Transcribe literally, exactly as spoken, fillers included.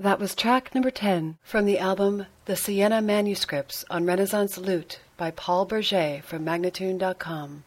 That was track number ten from the album The Siena Manuscripts on Renaissance Lute by Paul Berger from Magnatune dot com.